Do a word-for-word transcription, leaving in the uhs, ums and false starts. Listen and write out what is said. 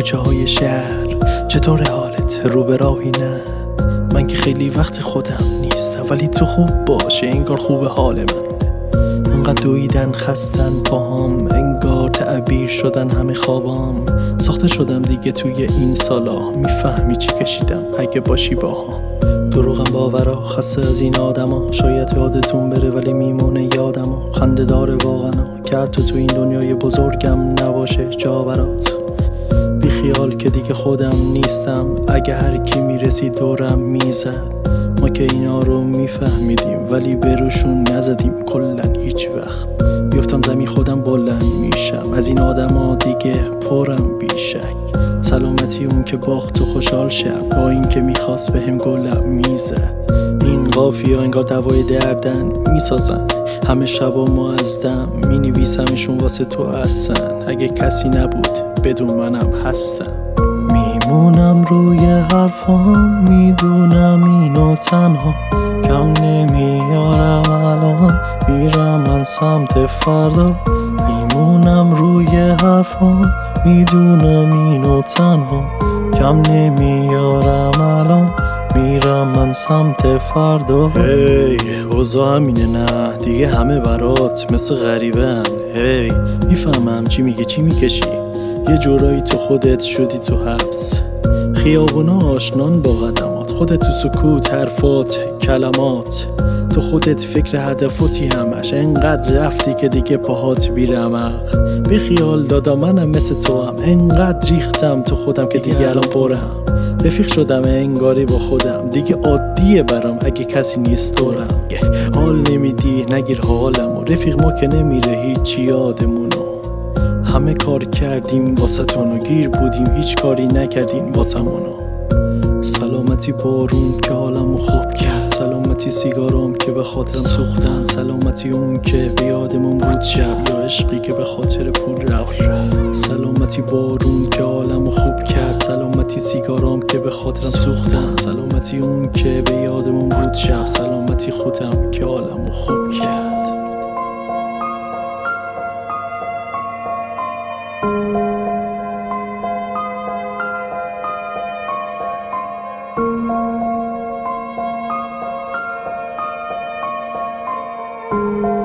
کوچه های شهر چطور حالت؟ رو به راهی نه؟ من که خیلی وقت خودم نیستم، ولی تو خوب باشه انگار خوب حال من. انقدر دویدن خستن پاهام، انگار تعبیر شدن همه خوابام. ساخته شدم دیگه توی این سالا، میفهمی چی کشیدم اگه باشی باهام. دروغم باورا، خسته از این آدما، شاید یادتون بره ولی میمونه یادما. خنده داره واقعا که حتی تو این دنیای بزرگم نباشه جا برات. بی خیال که دیگه خودم نیستم، اگه هر کی میرسید دورم میزد. ما که اینا رو میفهمیدیم ولی بروشون نزدیم کلن هیچ وقت. بیفتم زمین خودم بلند میشم، از این آدما دیگه پرم بیشک. سلامتی اون که باخت و خوشحال شب، با این که میخواست بهم گلم میزد. این قافیه انگار دوای دردن میسازن، همه شبا ما از دم مینویسمشون واسه تو هستن. اگه کسی نبود بدون منم هستم. میمونم روی حرفام، میدونم اینو تنها کم نمیارم الان. میرم من سمت فردا، میمونم روی حرفام، میدونم اینو تنها کم نمیارم الان. میرم من سمت فردا. هی hey, اوضاع همینه نه دیگه، همه برات مثل غریبن. هی hey, میفهمم چی میگه چی میکشی، یه جورایی تو خودت شدی تو حبس. خیابونا آشنان با قدمات، خودت تو سکوت حرفات کلمات. تو خودت فکر هدفاتی همش، انقدر رفتی که دیگه پاهات بیرمق. بی خیال دادا منم مثل تو هم، انقدر ریختم تو خودم که دیگه الان پرم. رفیق شدم انگاری با خودم، دیگه عادیه برام اگه کسی نیست دورم. حال نمیدی نگیر حالم، و رفیق ما که نمیره هیچی یادمونو. همه کار کردیم واسه تونو، گیر بودیم هیچ کاری نکردیم واسه منو. سلامتی بارون که حالمو خوب کرد، سلامتی سیگارام که به خاطرم سوختن، سلامتی اون که به یادمون بود شب، یا عشقی که به خاطر پول رفت. سلامتی بارون که حالمو خوب کرد، سلامتی سیگارام که به خاطرم سوختن، سلامتی اون که به یادمون بود شب، سلامتی خودم که حالمو خوب کرد. thank you